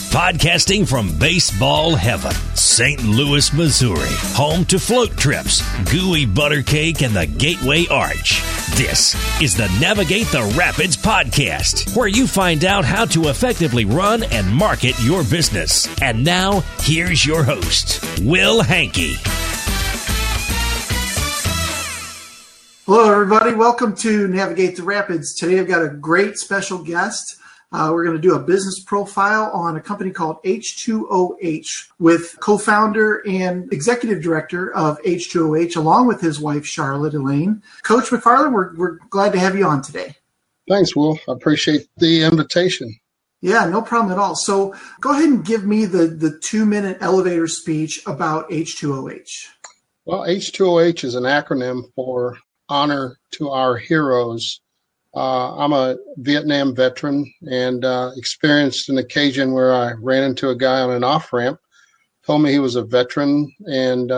Podcasting from baseball heaven, St. Louis, Missouri, home to float trips, gooey butter cake, and the Gateway Arch. This is the Navigate the Rapids podcast, where you find out how to effectively run and market your business. And now, here's your host, Will Hankey. Hello, everybody. Welcome to Navigate the Rapids. Today, I've got a great special guest. We're going to do a business profile on a company called H2OH with co-founder and executive director of H2OH, along with his wife, Charlotte Elaine. Coach McFarland, we're glad to have you on today. Thanks, Will. I appreciate the invitation. Yeah, no problem at all. So go ahead and give me the 2-minute elevator speech about H2OH. Well, H2OH is an acronym for Honor to Our Heroes. I'm a Vietnam veteran and experienced an occasion where I ran into a guy on an off-ramp, told me he was a veteran, and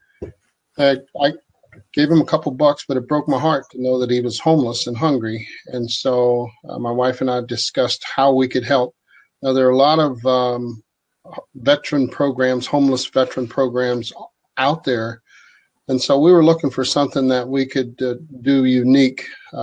I gave him a couple bucks, but it broke my heart to know that he was homeless and hungry. And so my wife and I discussed how we could help. Now, there are a lot of veteran programs, homeless veteran programs out there. And so we were looking for something that we could do unique.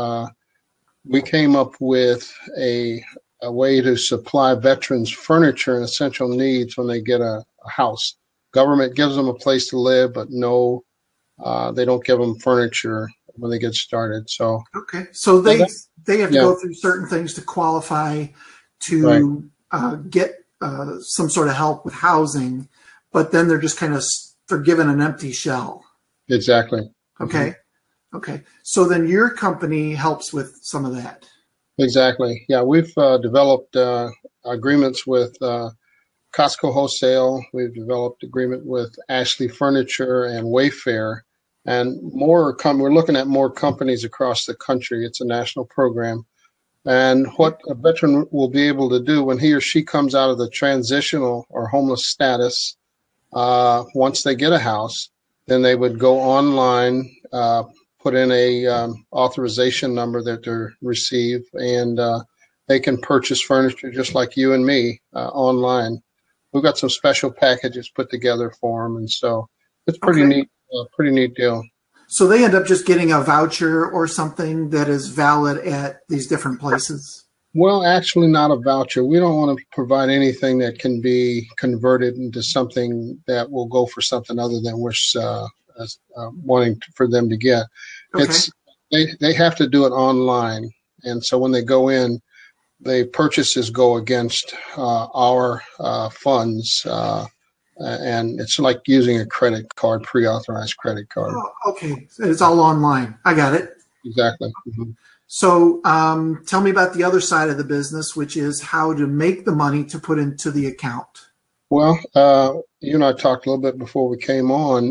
We came up with a way to supply veterans furniture and essential needs when they get a house. Government gives them a place to live, but no, they don't give them furniture when they get started. So okay, so they have to go through certain things to qualify to get some sort of help with housing, but then they're just they're given an empty shell. Exactly. Okay. Mm-hmm. Okay. So then your company helps with some of that. Exactly. Yeah. We've developed agreements with Costco Wholesale. We've developed agreement with Ashley Furniture and Wayfair, and more. We're looking at more companies across the country. It's a national program. And what a veteran will be able to do when he or she comes out of the transitional or homeless status, once they get a house, then they would go online, put in a authorization number that they receive, and they can purchase furniture just like you and me online. We've got some special packages put together for them, and so it's pretty neat deal. So they end up just getting a voucher or something that is valid at these different places? Well, actually not a voucher. We don't want to provide anything that can be converted into something that will go for something other than we're wanting for them to get. Okay. They have to do it online, and so when they go in, the purchases go against our funds, and it's like using a credit card, pre-authorized credit card. Oh, okay, it's all online. I got it. Exactly. Mm-hmm. So tell me about the other side of the business, which is how to make the money to put into the account. Well, you and I talked a little bit before we came on.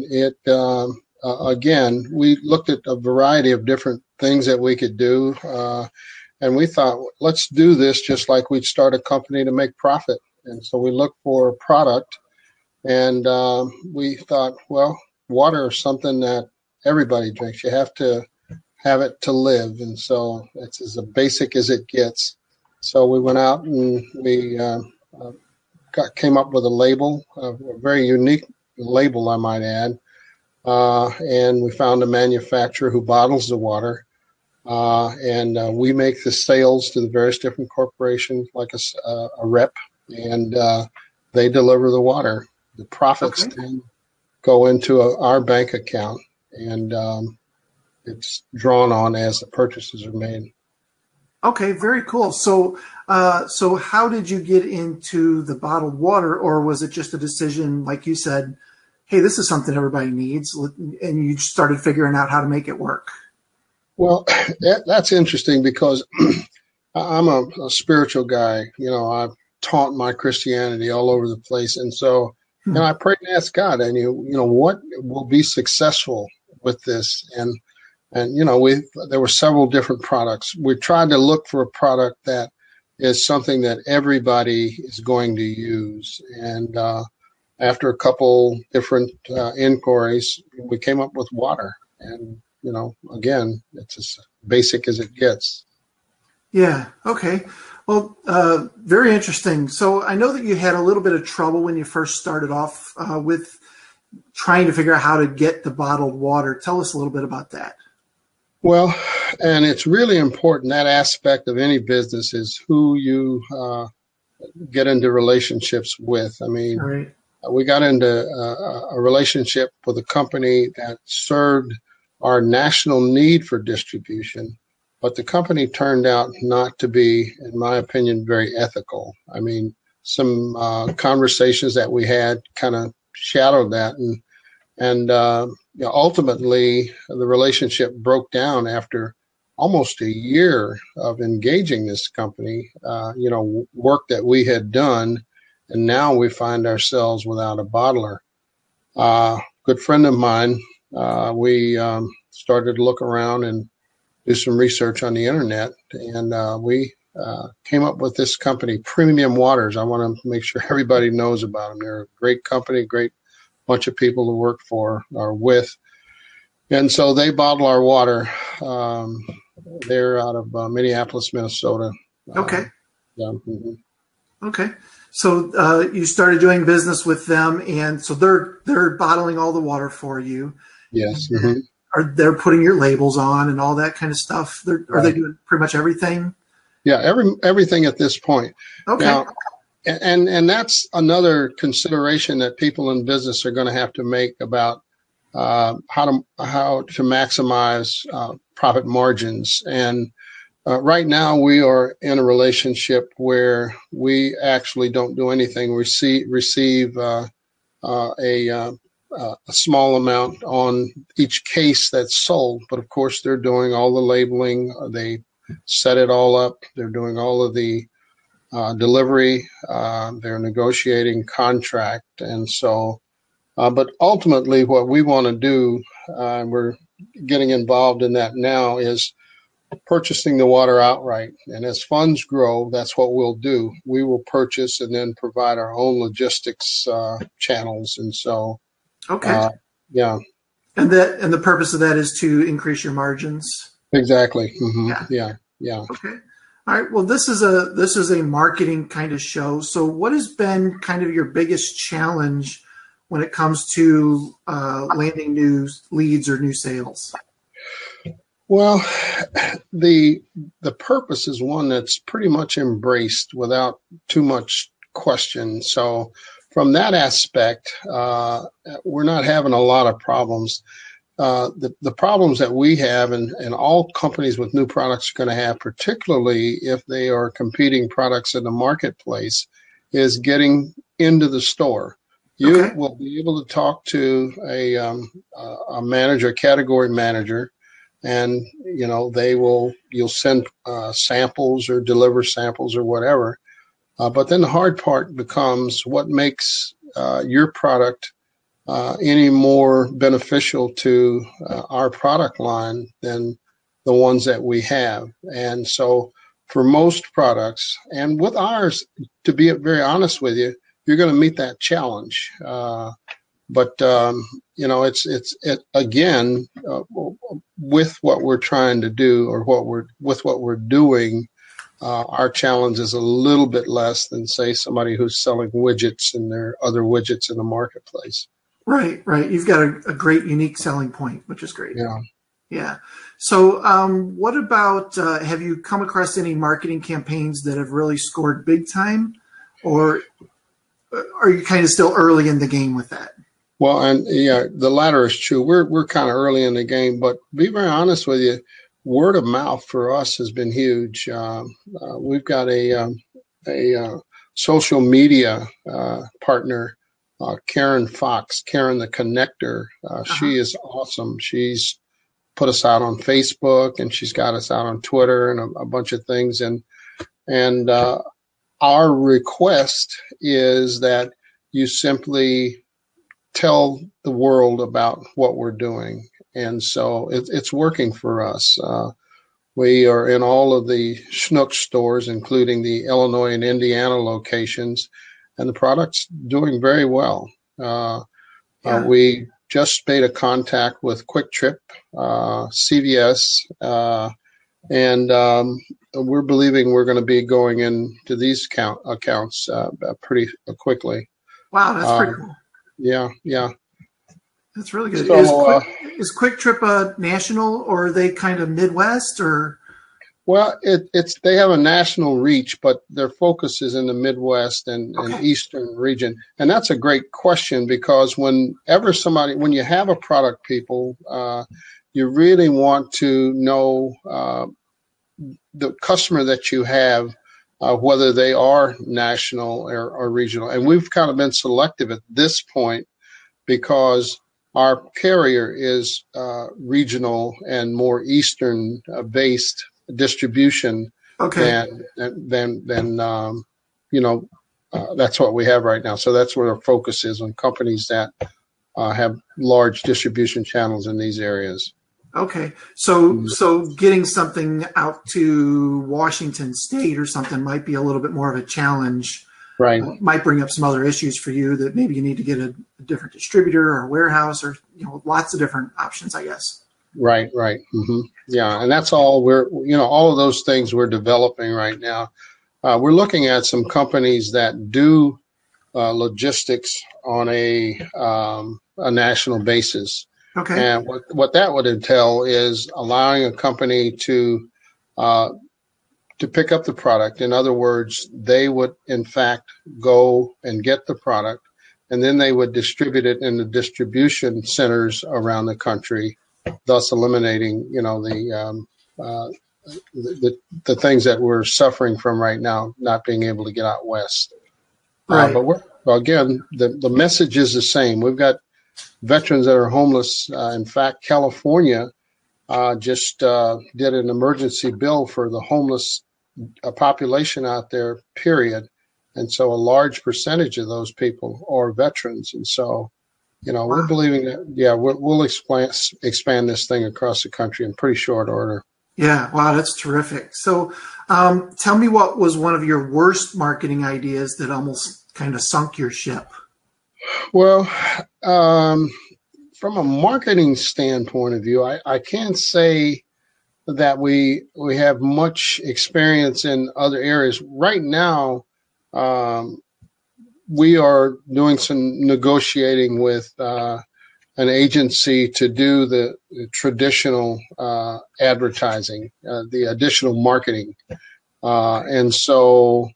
Again, we looked at a variety of different things that we could do, and we thought, let's do this just like we'd start a company to make profit. And so we looked for a product, and we thought, well, water is something that everybody drinks. You have to have it to live, and so it's as basic as it gets. So we went out and we came up with a label, a very unique label, I might add. And we found a manufacturer who bottles the water, and we make the sales to the various different corporations like a rep, and they deliver the water. The profits then go into our bank account, and it's drawn on as the purchases are made. Okay, very cool. So how did you get into the bottled water, or was it just a decision, like you said, hey, this is something everybody needs, and you started figuring out how to make it work? Well, that's interesting because I'm a spiritual guy. You know, I've taught my Christianity all over the place. And so, and I prayed and asked God, and you know, what will be successful with this? And you know, there were several different products. We tried to look for a product that is something that everybody is going to use. And after a couple different inquiries, we came up with water. And, you know, again, it's as basic as it gets. Yeah. Okay. Well, very interesting. So I know that you had a little bit of trouble when you first started off with trying to figure out how to get the bottled water. Tell us a little bit about that. Well, and it's really important, that aspect of any business is who you get into relationships with. I mean, Right. We got into a relationship with a company that served our national need for distribution, but the company turned out not to be, in my opinion, very ethical. I mean, some conversations that we had kind of shadowed that, and ultimately the relationship broke down after almost a year of engaging this company. Work that we had done. And now we find ourselves without a bottler. Good friend of mine, we started to look around and do some research on the internet, and we came up with this company, Premium Waters. I want to make sure everybody knows about them. They're a great company, great bunch of people to work for or with. And so they bottle our water. They're out of Minneapolis, Minnesota. Okay. Yeah. Mm-hmm. Okay. So you started doing business with them, and so they're bottling all the water for you. Yes. Mm-hmm. They're putting your labels on and all that kind of stuff? Are they doing pretty much everything? Yeah, everything at this point. Okay. Now, and that's another consideration that people in business are going to have to make about how to maximize profit margins. And right now, we are in a relationship where we actually don't do anything. We receive a small amount on each case that's sold, but of course, they're doing all the labeling. They set it all up. They're doing all of the delivery. They're negotiating contract, and so. But ultimately, what we want to do, we're getting involved in that now, is purchasing the water outright. And as funds grow, that's what we'll do. We will purchase and then provide our own logistics channels. And so, okay, yeah. And the purpose of that is to increase your margins. Exactly. Mm-hmm. Yeah. Okay. All right. Well, this is a marketing kind of show. So, what has been kind of your biggest challenge when it comes to landing new leads or new sales? Well, the purpose is one that's pretty much embraced without too much question. So from that aspect, we're not having a lot of problems. The problems that we have, and all companies with new products are going to have, particularly if they are competing products in the marketplace, is getting into the store. You will be able to talk to a manager, a category manager, and you'll send samples or deliver samples or whatever. But then the hard part becomes what makes your product any more beneficial to our product line than the ones that we have. And so for most products, and with ours, to be very honest with you, you're going to meet that challenge. But it's again, with what we're trying to do, or what we're doing, our challenge is a little bit less than, say, somebody who's selling widgets and there are other widgets in the marketplace. Right. You've got a great unique selling point, which is great. Yeah. So what about, have you come across any marketing campaigns that have really scored big time, or are you kind of still early in the game with that? Well, and the latter is true. We're kind of early in the game, but to be very honest with you, word of mouth for us has been huge. We've got a social media partner, Karen Fox, Karen the Connector. She is awesome. She's put us out on Facebook, and she's got us out on Twitter and a bunch of things. And our request is that you simply tell the world about what we're doing. And so it's working for us. We are in all of the Schnucks stores, including the Illinois and Indiana locations, and the product's doing very well. We just made a contact with Quick Trip, CVS, And we're believing we're going to be going into these accounts pretty quickly. Wow, that's pretty cool. Yeah. That's really good. So, is Quick Trip national, or are they kind of Midwest, or? Well, they have a national reach, but their focus is in the Midwest and Eastern region. And that's a great question, because when you have a product, people, you really want to know the customer that you have, whether they are national or regional. And we've kind of been selective at this point because our carrier is regional and more Eastern based distribution than that's what we have right now. So that's where our focus is, on companies that have large distribution channels in these areas. Okay. So getting something out to Washington State or something might be a little bit more of a challenge. Right. Might bring up some other issues for you, that maybe you need to get a different distributor or a warehouse, or lots of different options, I guess. Right. Mm-hmm. Yeah, and that's all all of those things we're developing right now. We're looking at some companies that do logistics on a national basis. Okay. And what that would entail is allowing a company to pick up the product. In other words, they would in fact go and get the product, and then they would distribute it in the distribution centers around the country, thus eliminating, the things that we're suffering from right now, not being able to get out west. Right. The message is the same. We've got veterans that are homeless. In fact, California just did an emergency bill for the homeless population out there, period. And so a large percentage of those people are veterans. And so, we're believing that, we'll expand this thing across the country in pretty short order. Yeah. Wow. That's terrific. So tell me, what was one of your worst marketing ideas that almost kind of sunk your ship? Well, from a marketing standpoint of view, I can't say that we have much experience in other areas. Right now, we are doing some negotiating with an agency to do the traditional advertising, the additional marketing. And so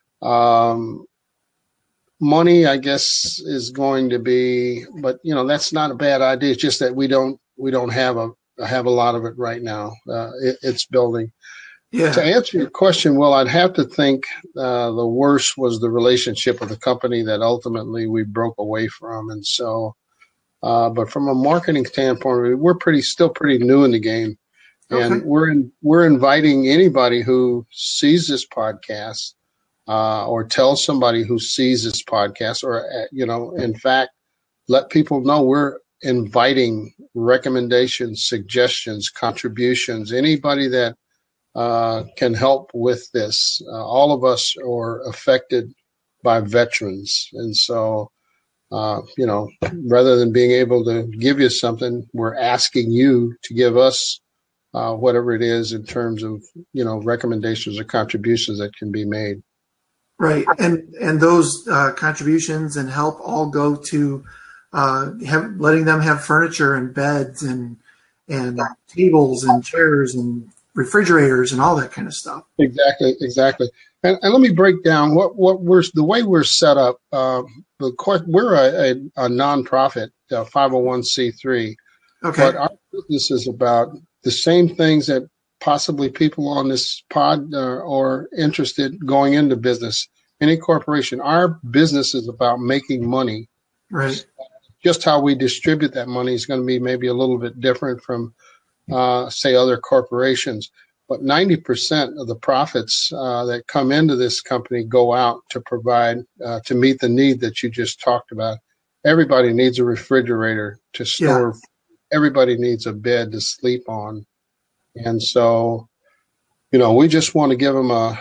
money, I guess, is going to be, but that's not a bad idea. It's just that we don't have a lot of it right now. It's building. Yeah. To answer your question, well, I'd have to think the worst was the relationship with the company that ultimately we broke away from. And so, but from a marketing standpoint, we're still pretty new in the game. And we're inviting anybody who sees this podcast or tells somebody who sees this podcast, or, in fact, let people know we're inviting recommendations, suggestions, contributions, anybody that can help with this. All of us are affected by veterans. And so, rather than being able to give you something, we're asking you to give us whatever it is in terms of, recommendations or contributions that can be made. Right. And those contributions and help all go to letting them have furniture and beds and tables and chairs and refrigerators and all that kind of stuff. Exactly. And let me break down what the way we're set up. We're a nonprofit, 501c3. Okay. But our business is about the same things that possibly people on this pod are interested going into business. Any corporation, our business is about making money. Right. Just how we distribute that money is going to be maybe a little bit different from, say, other corporations. But 90% of the profits that come into this company go out to provide, to meet the need that you just talked about. Everybody needs a refrigerator to store. Yeah. Everybody needs a bed to sleep on. And so, we just want to give them a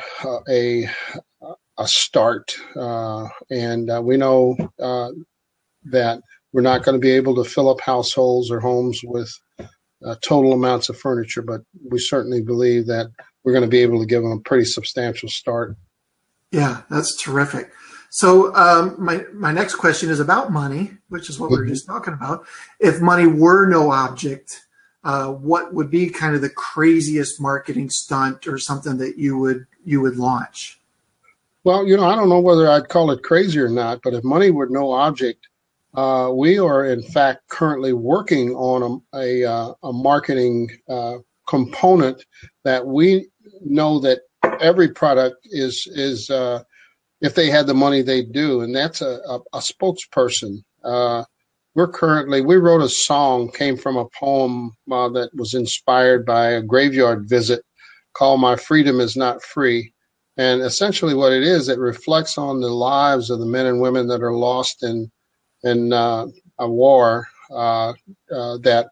start. And we know that we're not going to be able to fill up households or homes with total amounts of furniture, but we certainly believe that we're going to be able to give them a pretty substantial start. Yeah, that's terrific. So my next question is about money, which is what we were just talking about. If money were no object, what would be kind of the craziest marketing stunt or something that you would launch? Well, I don't know whether I'd call it crazy or not, but if money were no object, we are in fact currently working on a marketing component that we know that every product is if they had the money, they'd do, and that's a spokesperson. We wrote a song, came from a poem that was inspired by a graveyard visit called My Freedom Is Not Free. And essentially what it is, it reflects on the lives of the men and women that are lost in a war that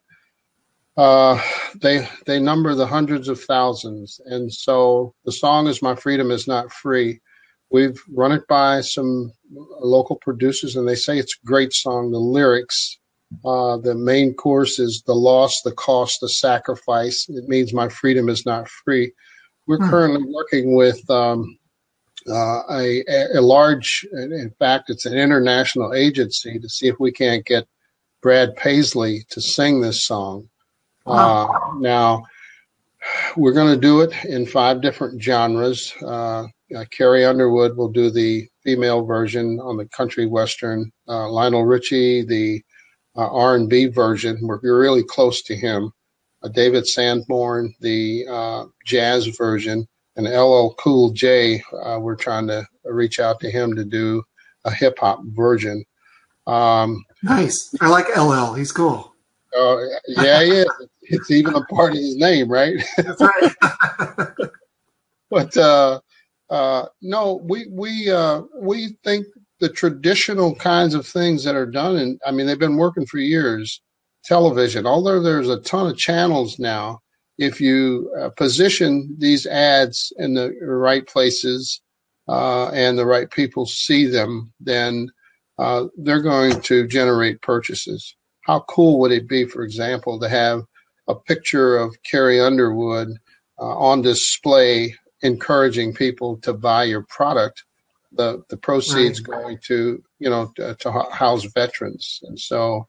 they number the hundreds of thousands. And so the song is My Freedom Is Not Free. We've run it by some local producers, and they say it's a great song. The lyrics, the main chorus is the loss, the cost, the sacrifice. It means my freedom is not free. We're currently working with a large, in fact, it's an international agency to see if we can't get Brad Paisley to sing this song. Now, we're going to do it in 5 different genres. Carrie Underwood will do the female version on the country western. Lionel Richie, the R&B version. We're really close to him. David Sanborn, the jazz version, and LL Cool J. We're trying to reach out to him to do a hip hop version. Nice. I like LL. He's cool. Yeah, he is. It's even a part of his name, right? That's right. But no, we think the traditional kinds of things that are done, and I mean they've been working for years. Television, although there's a ton of channels now, if you position these ads in the right places and the right people see them, then they're going to generate purchases. How cool would it be, for example, to have a picture of Carrie Underwood on display, encouraging people to buy your product? The proceeds going to to house veterans, and so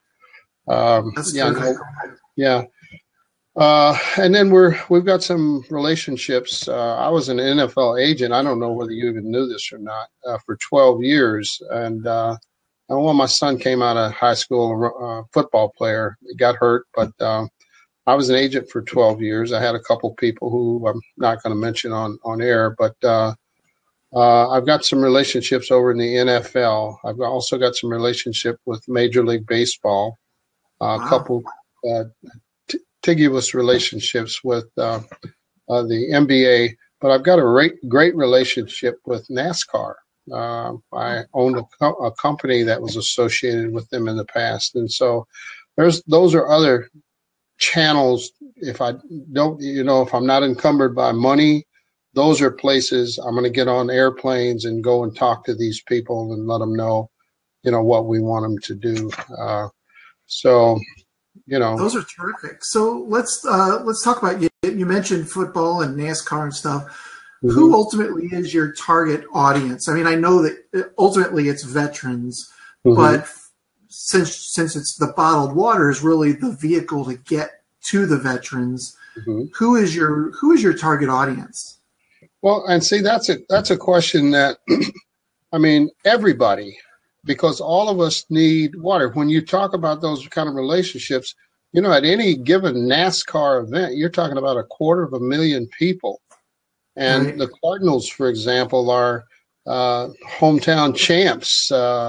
yeah. And then we've got some relationships. I was an NFL agent. I don't know whether you even knew this or not, for 12 years. And my son came out of high school, football player. He got hurt, but I was an agent for 12 years. I had a couple people who I'm not going to mention on air, but I've got some relationships over in the NFL. I've also got some relationship with Major League Baseball. A couple contiguous relationships with the NBA, but I've got a great relationship with NASCAR. I owned a company that was associated with them in the past, and so those are other channels. If I don't, if I'm not encumbered by money, those are places I'm going to get on airplanes and go and talk to these people and let them know, what we want them to do. So, those are terrific. So let's talk about you mentioned football and NASCAR and stuff. Mm-hmm. Who ultimately is your target audience? I mean, I know that ultimately it's veterans, mm-hmm. but since it's the bottled water is really the vehicle to get to the veterans, mm-hmm. who is your target audience? Well, and see, that's a question that, I mean, everybody, because all of us need water. When you talk about those kind of relationships, at any given NASCAR event, you're talking about 250,000 people. And right. The Cardinals, for example, are hometown champs.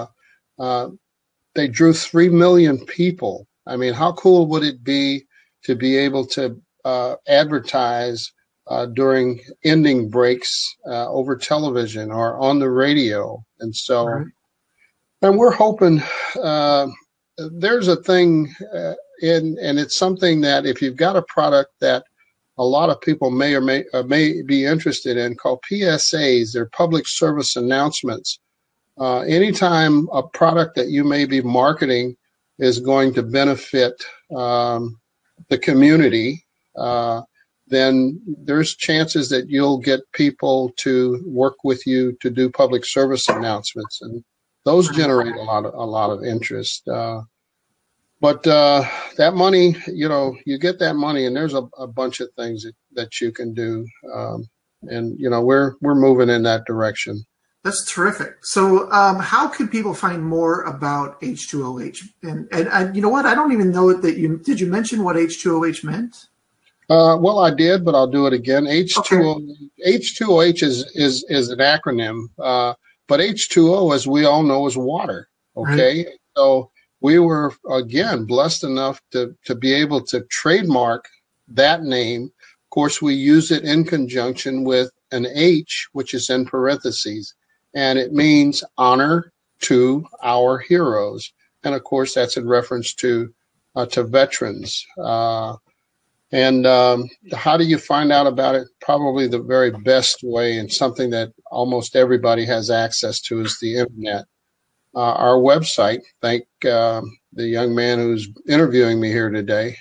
They drew 3 million people. I mean, how cool would it be to be able to advertise during ending breaks over television or on the radio? And so, right. And we're hoping there's a thing, and it's something that if you've got a product that a lot of people may or may be interested in, called PSAs, they're public service announcements. Anytime a product that you may be marketing is going to benefit the community, then there's chances that you'll get people to work with you to do public service announcements, and those generate a lot of interest. But that money, you get that money, and there's a bunch of things that you can do, and we're moving in that direction. That's terrific. So, how can people find more about H2OH? And you know what? I don't even know that did you mention what H2OH meant? Well, I did, but I'll do it again. H2OH is an acronym, but H2O, as we all know, is water. Okay, right. So we were again blessed enough to be able to trademark that name. Of course, we use it in conjunction with an H, which is in parentheses, and it means honor to our heroes. And of course, that's in reference to veterans. And how do you find out about it? Probably the very best way, and something that almost everybody has access to, is the internet. Our website, thank the young man who's interviewing me here today,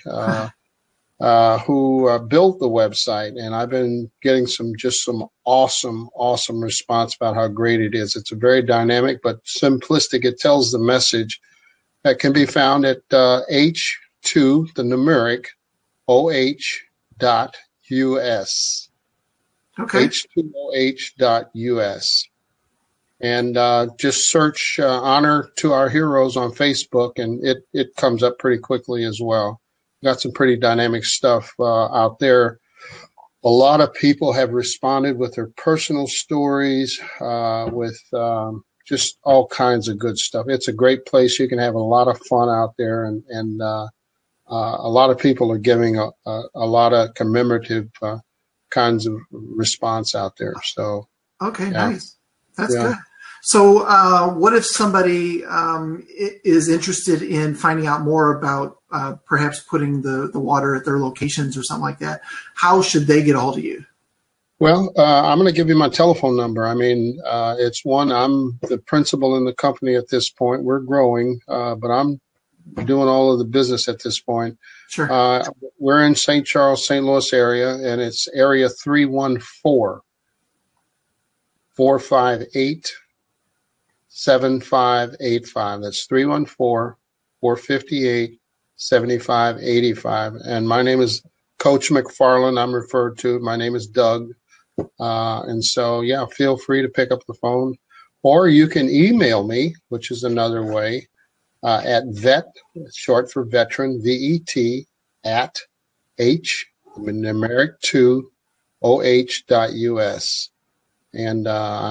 who built the website. And I've been getting some awesome response about how great it is. It's a very dynamic but simplistic. It tells the message that can be found at H2, the numeric, OH.US. Okay. H2OH.US. And just search Honor to Our Heroes on Facebook, and it comes up pretty quickly as well. Got some pretty dynamic stuff out there. A lot of people have responded with their personal stories, with just all kinds of good stuff. It's a great place. You can have a lot of fun out there, and a lot of people are giving a lot of commemorative kinds of response out there. So, okay, yeah. Nice. That's good. So, what if somebody is interested in finding out more about perhaps putting the water at their locations or something like that? How should they get a hold of you? Well, I'm going to give you my telephone number. I mean, it's one. I'm the principal in the company at this point. We're growing, but I'm doing all of the business at this point. Sure. We're in St. Charles, St. Louis area, and it's area 314-458-7585. That's 314-458-7585. And my name is Coach McFarland. I'm referred to. My name is Doug. And so, yeah, feel free to pick up the phone, or you can email me, which is another way. At vet, short for veteran, VET, at H, numeric 2, OH.US. And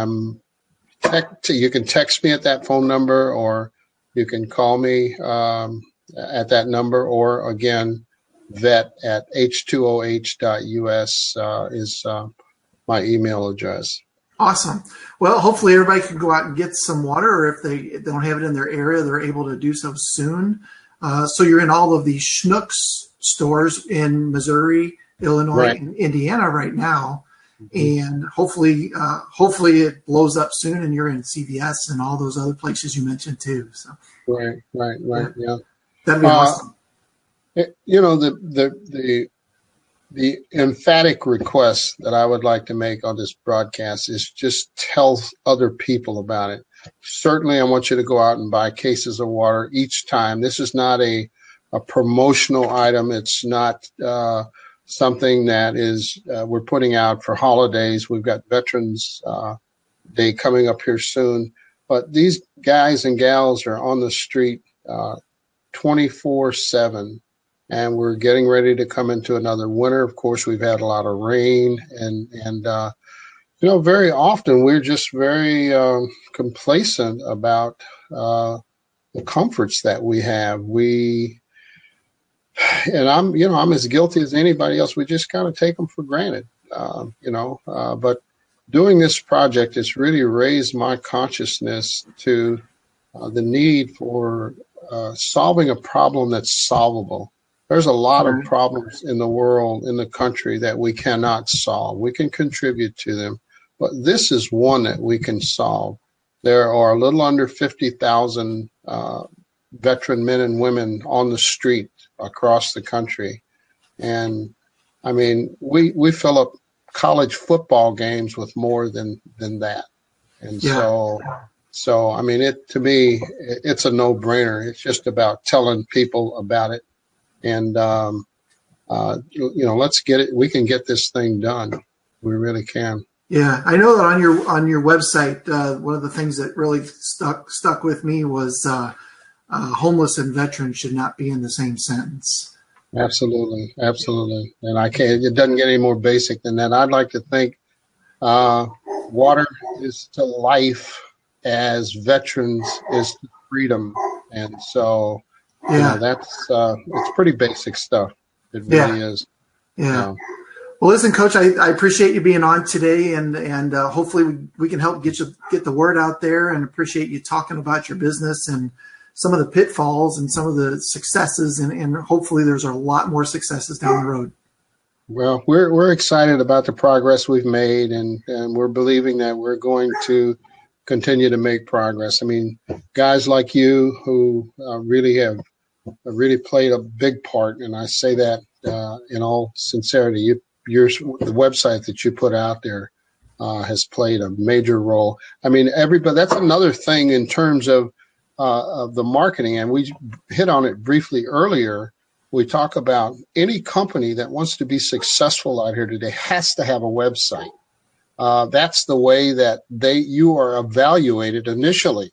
you can text me at that phone number, or you can call me at that number, or again, vet at H2OH.US is my email address. Awesome. Well, hopefully everybody can go out and get some water, or if they don't have it in their area, they're able to do so soon. So you're in all of these Schnucks stores in Missouri, Illinois, right, and Indiana right now. Mm-hmm. And hopefully it blows up soon, and you're in CVS and all those other places you mentioned too. So right, yeah. That'd be awesome. The emphatic request that I would like to make on this broadcast is just tell other people about it. Certainly, I want you to go out and buy cases of water each time. This is not a promotional item. It's not something that is we're putting out for holidays. We've got Veterans Day coming up here soon. But these guys and gals are on the street 24/7. And we're getting ready to come into another winter. Of course, we've had a lot of rain, and very often we're just very complacent about the comforts that we have. I'm as guilty as anybody else. We just kind of take them for granted, But doing this project has really raised my consciousness to the need for solving a problem that's solvable. There's a lot of problems in the world, in the country, that we cannot solve. We can contribute to them, but this is one that we can solve. There are a little under 50,000 veteran men and women on the street across the country, And I mean, we fill up college football games with more than that. And so I mean, to me, it's a no-brainer. It's just about telling people about it. And, let's get it. We can get this thing done. We really can. Yeah, I know that on your website, one of the things that really stuck with me was homeless and veterans should not be in the same sentence. Absolutely. And it doesn't get any more basic than that. I'd like to think water is to life as veterans is to freedom. And so, that's it's pretty basic stuff. It really is. Yeah. Well, listen, Coach, I appreciate you being on today, and hopefully we can help get the word out there, and appreciate you talking about your business and some of the pitfalls and some of the successes, and hopefully there's a lot more successes down the road. Well, we're excited about the progress we've made, and we're believing that we're going to continue to make progress. I mean, guys like you who really played a big part, and I say that in all sincerity. The website that you put out there has played a major role. I mean, everybody. That's another thing in terms of the marketing, and we hit on it briefly earlier. We talk about any company that wants to be successful out here today has to have a website. That's the way that you are evaluated initially.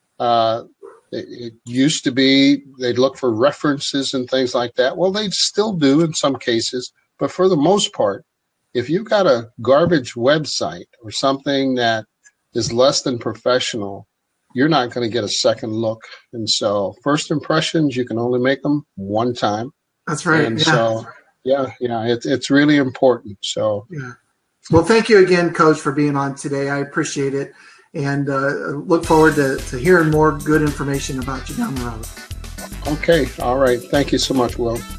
It used to be they'd look for references and things like that. Well, they still do in some cases, but for the most part, if you've got a garbage website or something that is less than professional, you're not going to get a second look. And so first impressions, you can only make them one time. That's right. And so, it's really important. So, Well, thank you again, Coach, for being on today. I appreciate it, and look forward to hearing more good information about you down the road. Okay. All right. Thank you so much, Will.